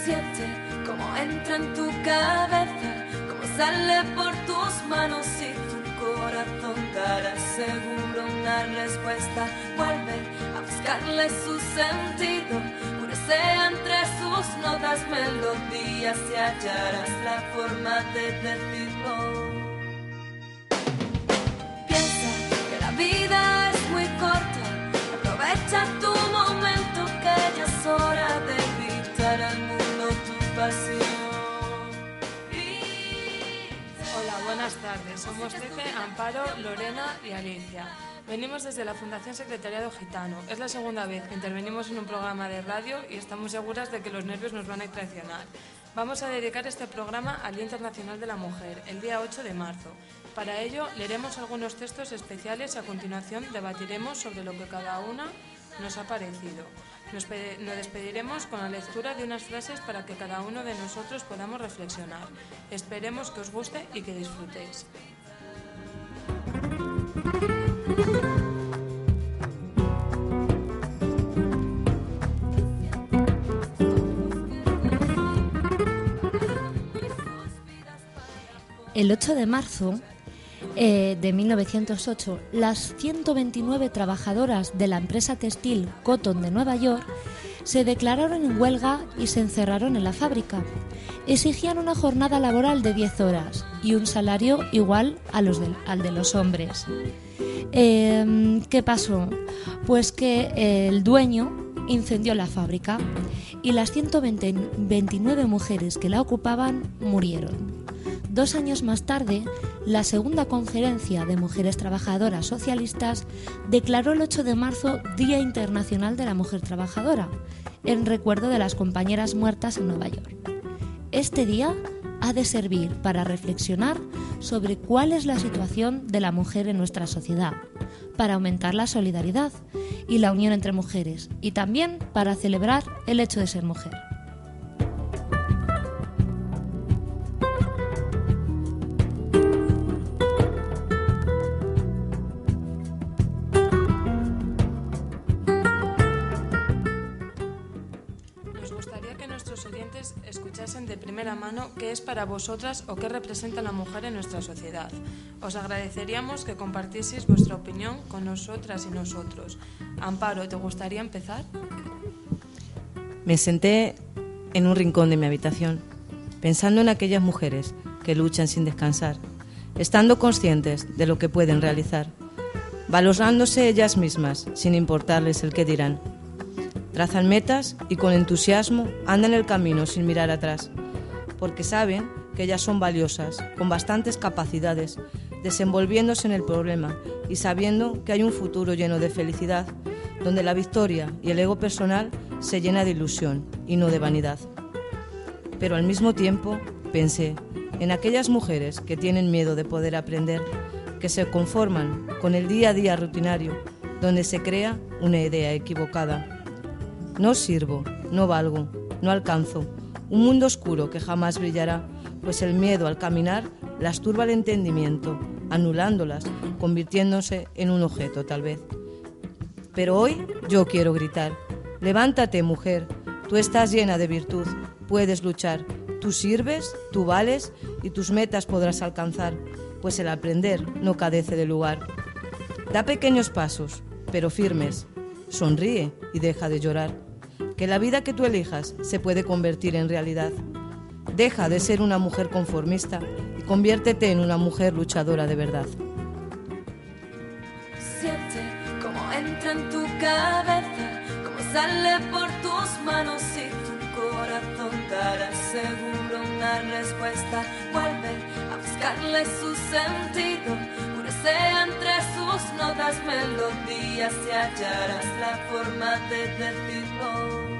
Siente cómo entra en tu cabeza, cómo sale por tus manos y tu corazón dará seguro una respuesta. Vuelve a buscarle su sentido, purecea entre sus notas, melodías y hallarás la forma de decirlo. Piensa que la vida es muy corta, aprovecha tu momento que ya es hora de gritar al mundo tu pasión. Hola, buenas tardes. Somos Tete, Amparo, Lorena y Alicia. Venimos desde la Fundación Secretariado Gitano. Es la segunda vez que intervenimos en un programa de radio y estamos seguras de que los nervios nos van a traicionar. Vamos a dedicar este programa al Día Internacional de la Mujer, el día 8 de marzo. Para ello, leeremos algunos textos especiales y a continuación debatiremos sobre lo que cada una nos ha parecido. Nos despediremos con la lectura de unas frases para que cada uno de nosotros podamos reflexionar. Esperemos que os guste y que disfrutéis. El 8 de marzo de 1908, las 129 trabajadoras de la empresa textil Cotton de Nueva York se declararon en huelga y se encerraron en la fábrica. Exigían una jornada laboral de 10 horas y un salario igual al de los hombres. ¿Qué pasó? Pues que el dueño incendió la fábrica y las 129 mujeres que la ocupaban murieron. 2 años más tarde, la segunda conferencia de mujeres trabajadoras socialistas declaró el 8 de marzo Día Internacional de la Mujer Trabajadora, en recuerdo de las compañeras muertas en Nueva York. Este día ha de servir para reflexionar sobre cuál es la situación de la mujer en nuestra sociedad, para aumentar la solidaridad y la unión entre mujeres, y también para celebrar el hecho de ser mujer. Escuchasen de primera mano qué es para vosotras o qué representa la mujer en nuestra sociedad. Os agradeceríamos que compartieseis vuestra opinión con nosotras y nosotros. Amparo, ¿te gustaría empezar? Me senté en un rincón de mi habitación, pensando en aquellas mujeres que luchan sin descansar, estando conscientes de lo que pueden realizar, valorándose ellas mismas sin importarles el qué dirán. Trazan metas y con entusiasmo andan el camino sin mirar atrás, porque saben que ellas son valiosas, con bastantes capacidades, desenvolviéndose en el problema y sabiendo que hay un futuro lleno de felicidad, donde la victoria y el ego personal se llena de ilusión y no de vanidad. Pero al mismo tiempo pensé en aquellas mujeres que tienen miedo de poder aprender, que se conforman con el día a día rutinario, donde se crea una idea equivocada. No sirvo, no valgo, no alcanzo, un mundo oscuro que jamás brillará, pues el miedo al caminar las turba el entendimiento, anulándolas, convirtiéndose en un objeto tal vez. Pero hoy yo quiero gritar: levántate, mujer, tú estás llena de virtud, puedes luchar, tú sirves, tú vales y tus metas podrás alcanzar, pues el aprender no carece de lugar. Da pequeños pasos, pero firmes, sonríe y deja de llorar. Que la vida que tú elijas se puede convertir en realidad. Deja de ser una mujer conformista y conviértete en una mujer luchadora de verdad. Siente cómo entra en tu cabeza, cómo sale por tus manos y tu corazón dará seguro una respuesta. Vuelve a buscarle su sentido, purecea entre sus notas, melodías y hallarás la forma de decirlo.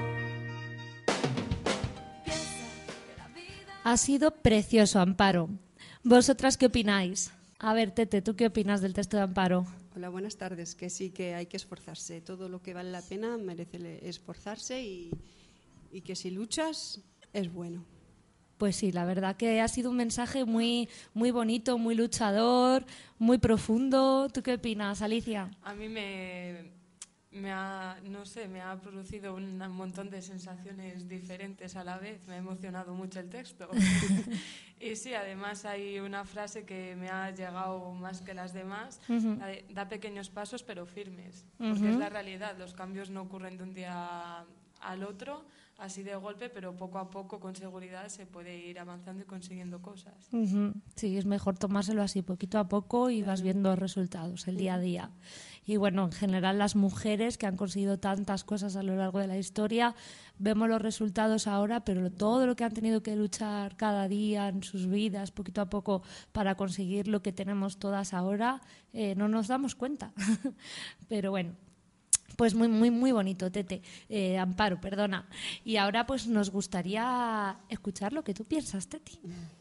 Ha sido precioso, Amparo. ¿Vosotras qué opináis? A ver, Tete, ¿tú qué opinas del texto de Amparo? Hola, buenas tardes. Que sí, que hay que esforzarse. Todo lo que vale la pena merece esforzarse y que si luchas es bueno. Pues sí, la verdad que ha sido un mensaje muy, muy bonito, muy luchador, muy profundo. ¿Tú qué opinas, Alicia? A mí me me ha producido un montón de sensaciones diferentes a la vez. Me ha emocionado mucho el texto. Y sí, además hay una frase que me ha llegado más que las demás, la de, da pequeños pasos pero firmes, porque es la realidad. Los cambios no ocurren de un día al otro, así de golpe, pero poco a poco, con seguridad, se puede ir avanzando y consiguiendo cosas. Sí, es mejor tomárselo así poquito a poco y vas viendo resultados el día a día. Y bueno, en general las mujeres que han conseguido tantas cosas a lo largo de la historia, vemos los resultados ahora, pero todo lo que han tenido que luchar cada día en sus vidas, poquito a poco, para conseguir lo que tenemos todas ahora, no nos damos cuenta. Pero bueno. Pues muy bonito, Tete. Amparo, perdona. Y ahora pues nos gustaría escuchar lo que tú piensas, Tete.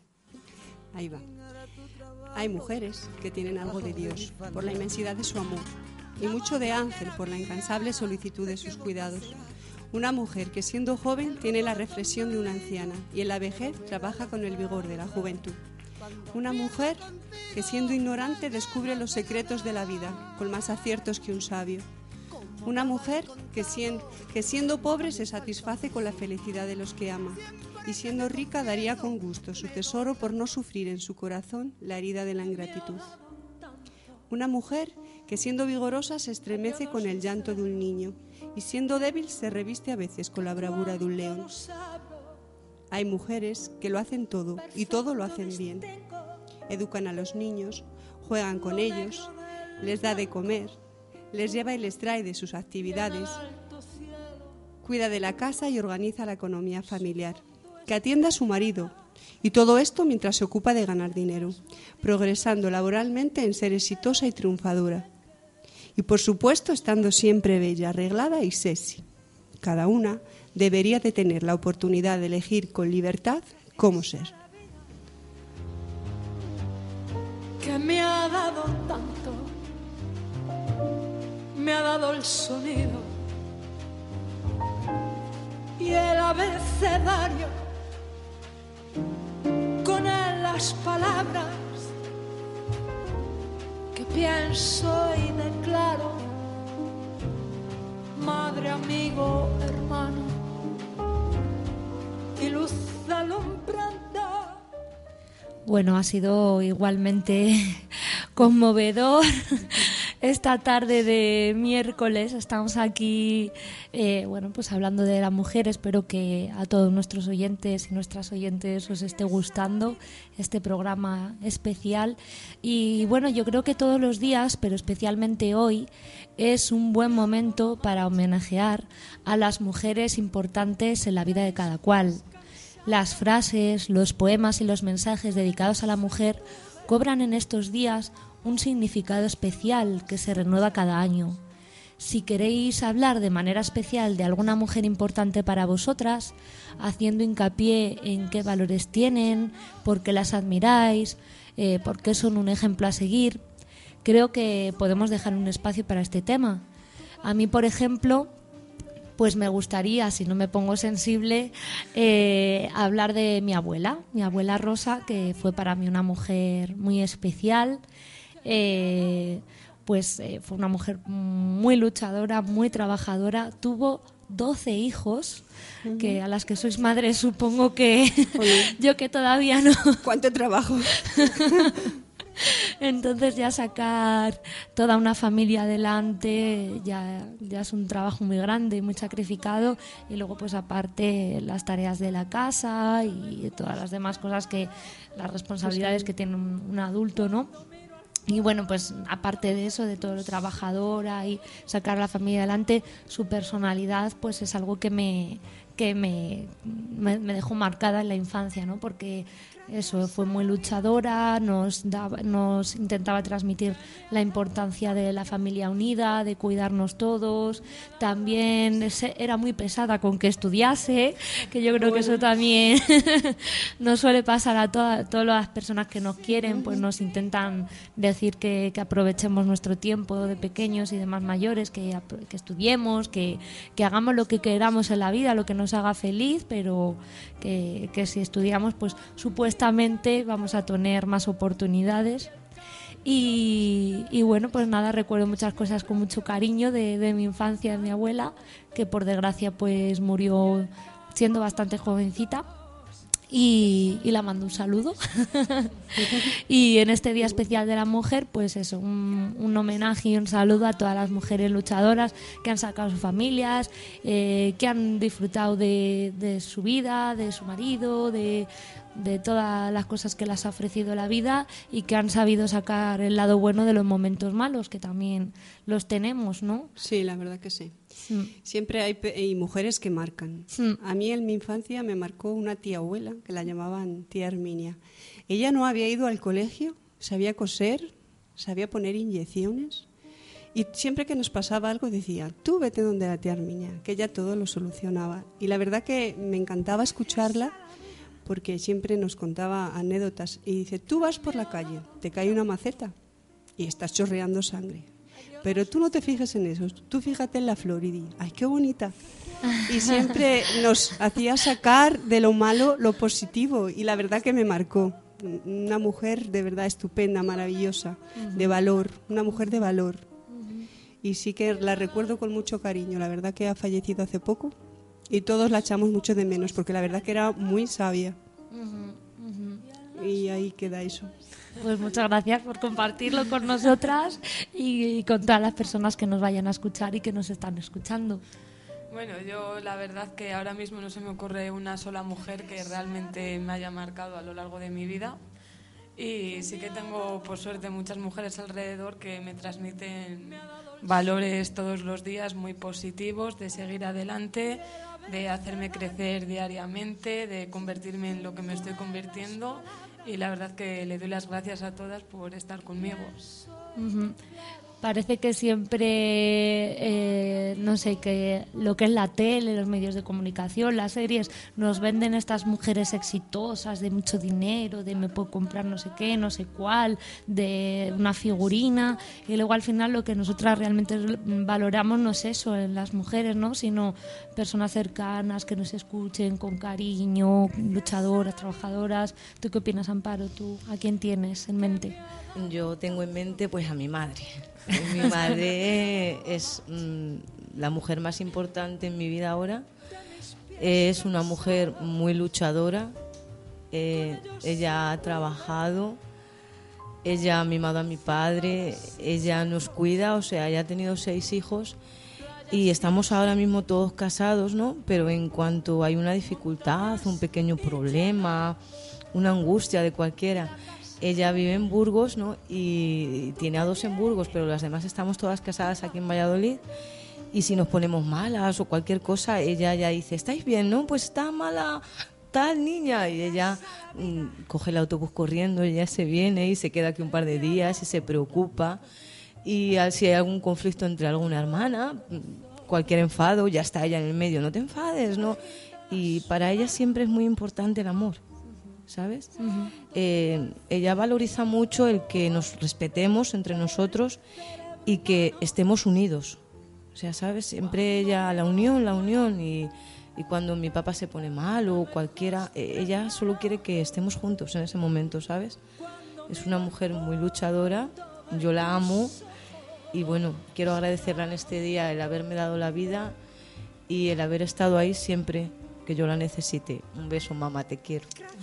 Ahí va. Hay mujeres que tienen algo de Dios por la inmensidad de su amor y mucho de ángel por la incansable solicitud de sus cuidados. Una mujer que siendo joven tiene la reflexión de una anciana y en la vejez trabaja con el vigor de la juventud. Una mujer que siendo ignorante descubre los secretos de la vida con más aciertos que un sabio. Una mujer que siendo pobre se satisface con la felicidad de los que ama y siendo rica daría con gusto su tesoro por no sufrir en su corazón la herida de la ingratitud. Una mujer que siendo vigorosa se estremece con el llanto de un niño y siendo débil se reviste a veces con la bravura de un león. Hay mujeres que lo hacen todo y todo lo hacen bien. Educan a los niños, juegan con ellos, les da de comer, les lleva y les trae de sus actividades, cuida de la casa y organiza la economía familiar, que atienda a su marido, y todo esto mientras se ocupa de ganar dinero, progresando laboralmente en ser exitosa y triunfadora. Y por supuesto estando siempre bella, arreglada y sexy. Cada una debería de tener la oportunidad de elegir con libertad cómo ser. Que me ha dado tanto, me ha dado el sonido y el abecedario, con él las palabras que pienso y declaro, madre, amigo, hermano y luz alumbrando. Bueno, ha sido igualmente conmovedor. Esta tarde de miércoles estamos aquí, pues hablando de la mujer. Espero que a todos nuestros oyentes y nuestras oyentes os esté gustando este programa especial. Y bueno, yo creo que todos los días, pero especialmente hoy, es un buen momento para homenajear a las mujeres importantes en la vida de cada cual. Las frases, los poemas y los mensajes dedicados a la mujer cobran en estos días un significado especial que se renueva cada año. Si queréis hablar de manera especial de alguna mujer importante para vosotras, haciendo hincapié en qué valores tienen, por qué las admiráis, por qué son un ejemplo a seguir, creo que podemos dejar un espacio para este tema. A mí, por ejemplo, pues me gustaría, si no me pongo sensible, hablar de mi abuela Rosa, que fue para mí una mujer muy especial. Fue una mujer muy luchadora, muy trabajadora, tuvo 12 hijos, que a las que sois madres supongo que yo que todavía no. ¿Cuánto trabajo? Entonces ya sacar toda una familia adelante ya es un trabajo muy grande y muy sacrificado, y luego pues aparte las tareas de la casa y todas las demás cosas, que las responsabilidades que tiene un adulto, ¿no? Y bueno, pues aparte de eso, de todo lo trabajadora y sacar a la familia adelante, su personalidad pues es algo que me dejó marcada en la infancia, ¿no? Porque eso, fue muy luchadora, nos intentaba transmitir la importancia de la familia unida, de cuidarnos todos. También era muy pesada con que estudiase, que yo creo que eso también nos suele pasar a todas las personas que nos quieren, pues nos intentan decir que aprovechemos nuestro tiempo de pequeños y de más mayores, que estudiemos, que hagamos lo que queramos en la vida, lo que nos haga feliz, pero que si estudiamos, pues supuestamente vamos a tener más oportunidades. Y bueno, pues nada, recuerdo muchas cosas con mucho cariño de mi infancia, de mi abuela, que por desgracia pues murió siendo bastante jovencita. Y la mando un saludo. Y en este Día Especial de la Mujer, pues eso, un homenaje y un saludo a todas las mujeres luchadoras que han sacado sus familias, que han disfrutado de su vida, de su marido, de todas las cosas que les ha ofrecido la vida, y que han sabido sacar el lado bueno de los momentos malos, que también los tenemos, ¿no? Sí, la verdad que sí. Siempre hay mujeres que marcan. A mí en mi infancia me marcó una tía abuela, que la llamaban tía Herminia. Ella no había ido al colegio, sabía coser, sabía poner inyecciones, y siempre que nos pasaba algo decía: tú vete donde la tía Herminia, que ella todo lo solucionaba. Y la verdad que me encantaba escucharla, porque siempre nos contaba anécdotas. Y dice: tú vas por la calle, te cae una maceta y estás chorreando sangre, pero tú no te fijes en eso, tú fíjate en la flor y di: ¡ay, qué bonita! Y siempre nos hacía sacar de lo malo lo positivo, y la verdad que me marcó. Una mujer de verdad estupenda, maravillosa, de valor, una mujer de valor. Y sí que la recuerdo con mucho cariño. La verdad que ha fallecido hace poco y todos la echamos mucho de menos, porque la verdad que era muy sabia. Y ahí queda eso. Pues muchas gracias por compartirlo con nosotras y con todas las personas que nos vayan a escuchar y que nos están escuchando. Bueno, yo la verdad que ahora mismo no se me ocurre una sola mujer que realmente me haya marcado a lo largo de mi vida, y sí que tengo por suerte muchas mujeres alrededor que me transmiten valores todos los días muy positivos, de seguir adelante, de hacerme crecer diariamente, de convertirme en lo que me estoy convirtiendo, y la verdad que le doy las gracias a todas por estar conmigo. Parece que siempre, no sé, que lo que es la tele, los medios de comunicación, las series, nos venden estas mujeres exitosas, de mucho dinero, de me puedo comprar no sé qué, no sé cuál, de una figurina, y luego al final lo que nosotras realmente valoramos no es eso en las mujeres, ¿no?, sino personas cercanas que nos escuchen con cariño, luchadoras, trabajadoras. ¿Tú qué opinas, Amparo? ¿Tú a quién tienes en mente? Yo tengo en mente pues a mi madre. Mi madre es la mujer más importante en mi vida ahora. Es una mujer muy luchadora. Ella ha trabajado, ella ha mimado a mi padre, ella nos cuida, o sea, ella ha tenido 6 hijos y estamos ahora mismo todos casados, ¿no? Pero en cuanto hay una dificultad, un pequeño problema, una angustia de cualquiera, ella vive en Burgos, ¿no?, y tiene a 2 en Burgos, pero las demás estamos todas casadas aquí en Valladolid. Y si nos ponemos malas o cualquier cosa, ella ya dice: ¿estáis bien, no? Pues está mala tal niña. Y ella coge el autobús corriendo, ella se viene y se queda aquí un par de días y se preocupa. Y si hay algún conflicto entre alguna hermana, cualquier enfado, ya está ella en el medio: no te enfades, ¿no? Y para ella siempre es muy importante el amor, ¿sabes? Ella valoriza mucho el que nos respetemos entre nosotros y que estemos unidos. O sea, ¿sabes? Siempre ella, la unión, y cuando mi papá se pone mal o cualquiera, ella solo quiere que estemos juntos en ese momento, ¿sabes? Es una mujer muy luchadora, yo la amo, y bueno, quiero agradecerla en este día el haberme dado la vida y el haber estado ahí siempre que yo la necesite. Un beso, mamá, te quiero.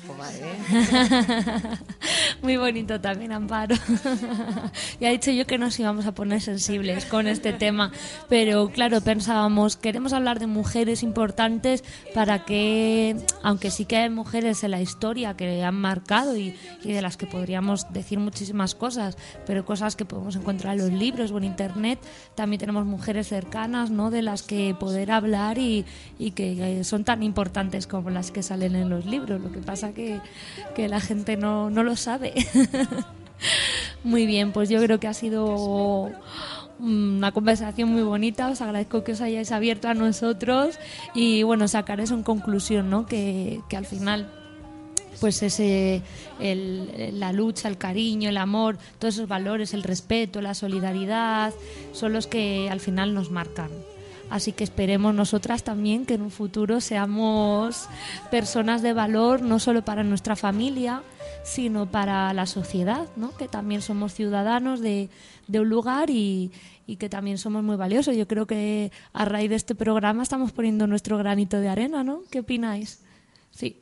Muy bonito también, Amparo. Ya he dicho yo que nos íbamos a poner sensibles con este tema, pero claro, pensábamos, queremos hablar de mujeres importantes para que, aunque sí que hay mujeres en la historia que han marcado y de las que podríamos decir muchísimas cosas, pero cosas que podemos encontrar en los libros o en internet, también tenemos mujeres cercanas, ¿no?, de las que poder hablar y que son tan importantes como las que salen en los libros. Lo que pasa que la gente no lo sabe. Muy bien, pues yo creo que ha sido una conversación muy bonita. Os agradezco que os hayáis abierto a nosotros y bueno, sacar eso en conclusión, ¿no?, que al final pues la lucha, el cariño, el amor, todos esos valores, el respeto, la solidaridad, son los que al final nos marcan. Así que esperemos nosotras también que en un futuro seamos personas de valor, no solo para nuestra familia, sino para la sociedad, ¿no? Que también somos ciudadanos de un lugar y que también somos muy valiosos. Yo creo que a raíz de este programa estamos poniendo nuestro granito de arena, ¿no? ¿Qué opináis? Sí.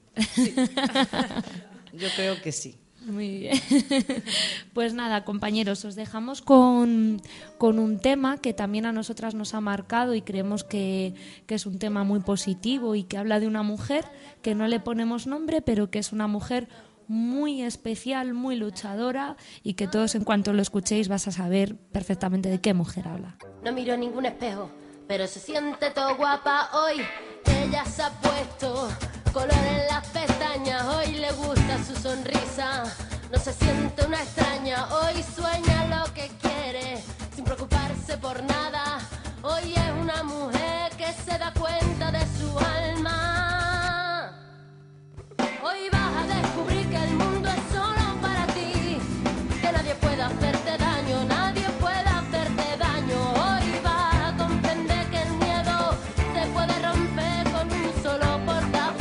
Yo creo que sí. Muy bien. Pues nada, compañeros, os dejamos con un tema que también a nosotras nos ha marcado y creemos que es un tema muy positivo y que habla de una mujer que no le ponemos nombre, pero que es una mujer muy especial, muy luchadora y que todos en cuanto lo escuchéis vas a saber perfectamente de qué mujer habla. No miro ningún espejo, pero se siente todo guapa hoy. Ella se ha puesto color en las pestañas, hoy le gusta su sonrisa, no se siente una extraña, hoy sueña lo que quiere, sin preocuparse por nada, hoy es una mujer que se da cuenta de su alma, hoy vas a descubrir que el mundo es solo para ti, que nadie puede hacerte daño, nadie puede hacerte daño, hoy vas a comprender que el miedo se puede romper con un solo portazo.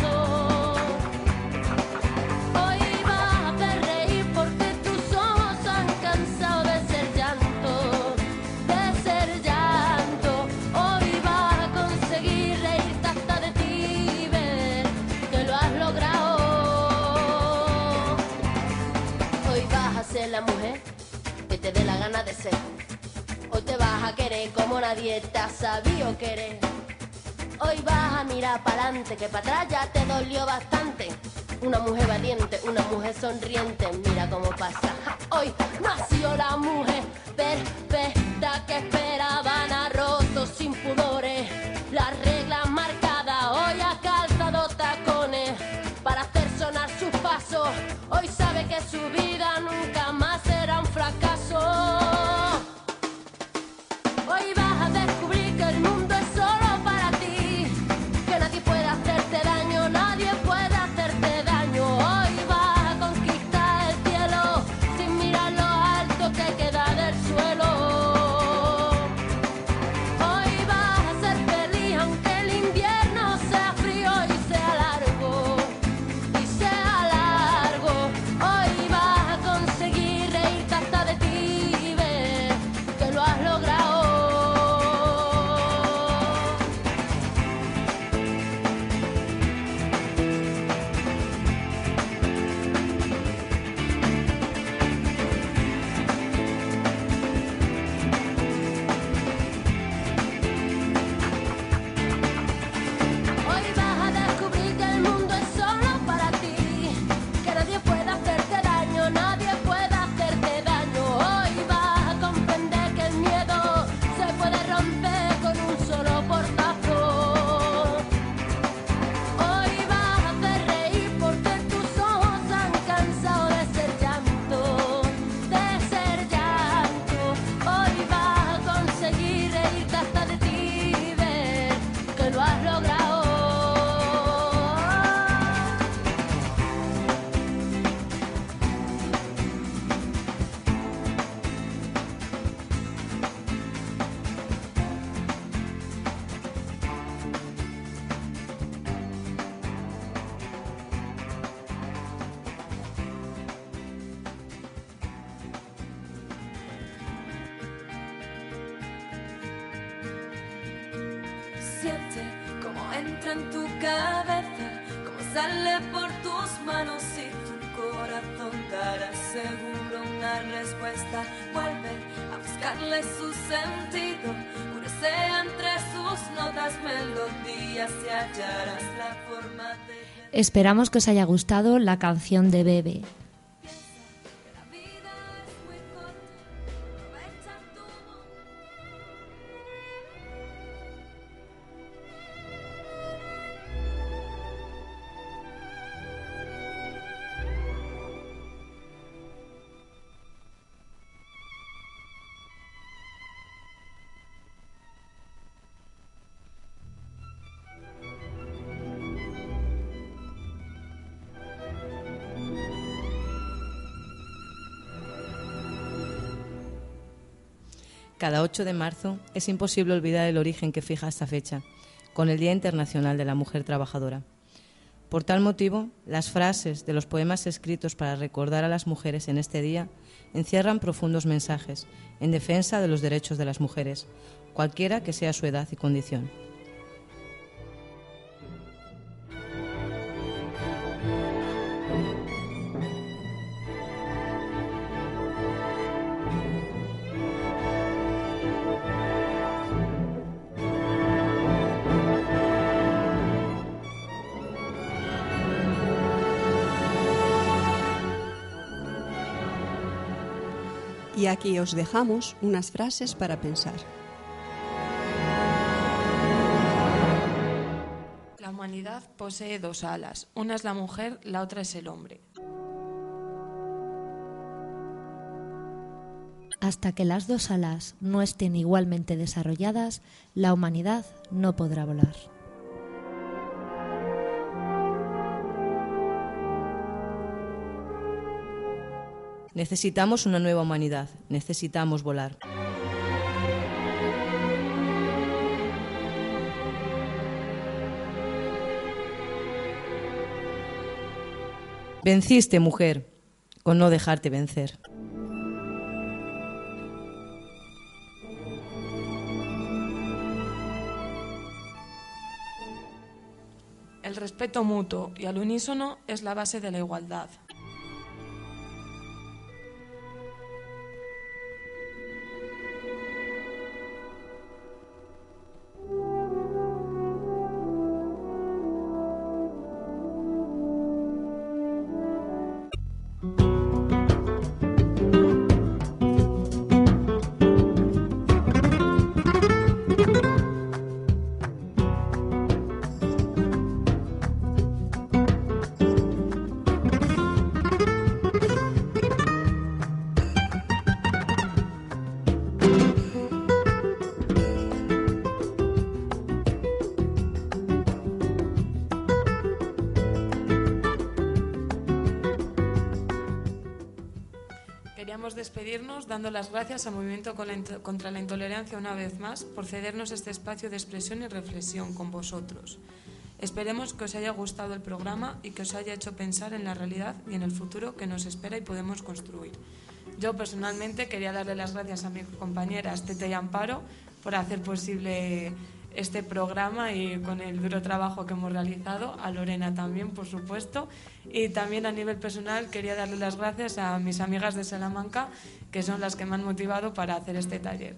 La mujer que te dé la gana de ser. Hoy te vas a querer como nadie te ha sabido querer. Hoy vas a mirar para adelante, que para atrás ya te dolió bastante. Una mujer valiente, una mujer sonriente, mira cómo pasa. Hoy nació la mujer perfecta que esperaban, ha roto sin pudores las reglas marcadas. Hoy ha calzado tacones para hacer sonar sus pasos. Hoy sabe que su vida nunca más será un fracaso. Hoy vas a descubrir que el mundo es solo para ti, que nadie puede hacerte daño, nadie puede hacerte daño. Hoy vas a conquistar el cielo sin mirar lo alto que queda del suelo. Hoy vas a ser feliz aunque el invierno sea frío y sea largo. Hoy vas a conseguir reírte hasta de ti y ver que lo has logrado. Hoy vas a descubrir que el mundo es solo para ti, que nadie puede hacerte daño, nadie puede hacerte daño. Hoy vas a comprender que el miedo se puede romper con un solo portazo. Hoy vas a hacer reír porque tus ojos han cansado de ser llanto, de ser llanto. Hoy vas a conseguir reírte hasta de ti y ver que lo has logrado. Siente cómo entra en tu cabeza, cómo sale por tus manos y tu corazón dará seguro una respuesta. Vuelve a buscarle su sentido, cursea entre sus notas, melodías y hallarás la forma de... Esperamos que os haya gustado la canción de Bebe. La vida es muy corta, aprovecha tu Cada 8 de marzo es imposible olvidar el origen que fija esta fecha, con el Día Internacional de la Mujer Trabajadora. Por tal motivo, las frases de los poemas escritos para recordar a las mujeres en este día encierran profundos mensajes en defensa de los derechos de las mujeres, cualquiera que sea su edad y condición. Y aquí os dejamos unas frases para pensar. La humanidad posee dos alas. Una es la mujer, la otra es el hombre. Hasta que las dos alas no estén igualmente desarrolladas, la humanidad no podrá volar. Necesitamos una nueva humanidad, necesitamos volar. Venciste, mujer, con no dejarte vencer. El respeto mutuo y al unísono es la base de la igualdad. Queríamos despedirnos dando las gracias al Movimiento contra la Intolerancia una vez más por cedernos este espacio de expresión y reflexión con vosotros. Esperemos que os haya gustado el programa y que os haya hecho pensar en la realidad y en el futuro que nos espera y podemos construir. Yo personalmente quería darle las gracias a mis compañeras Tete y Amparo por hacer posible este programa y con el duro trabajo que hemos realizado, a Lorena también, por supuesto, y también a nivel personal quería darle las gracias a mis amigas de Salamanca, que son las que me han motivado para hacer este taller.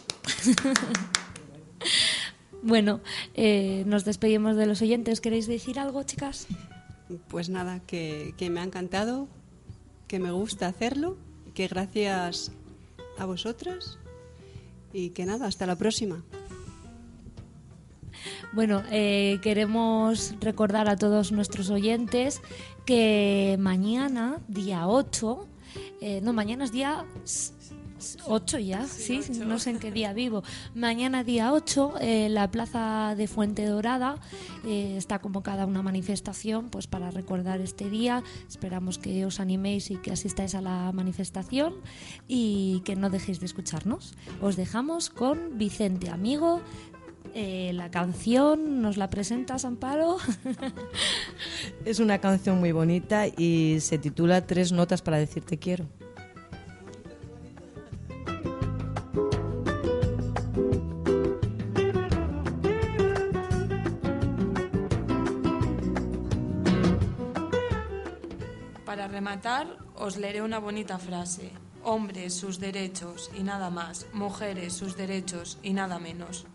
Bueno, nos despedimos de los oyentes. ¿Queréis decir algo, chicas? Pues nada, que me ha encantado, que me gusta hacerlo, que gracias a vosotras y que nada, hasta la próxima. Bueno, queremos recordar a todos nuestros oyentes que mañana, día 8, mañana es día 8 ya, sí, 8. No sé en qué día vivo. Mañana, día 8, la plaza de Fuente Dorada está convocada una manifestación pues para recordar este día. Esperamos que os animéis y que asistáis a la manifestación y que no dejéis de escucharnos. Os dejamos con Vicente Amigo. La canción, ¿nos la presentas, Amparo? Es una canción muy bonita y se titula 3 notas para decirte quiero. Para rematar, os leeré una bonita frase. Hombres, sus derechos y nada más. Mujeres, sus derechos y nada menos.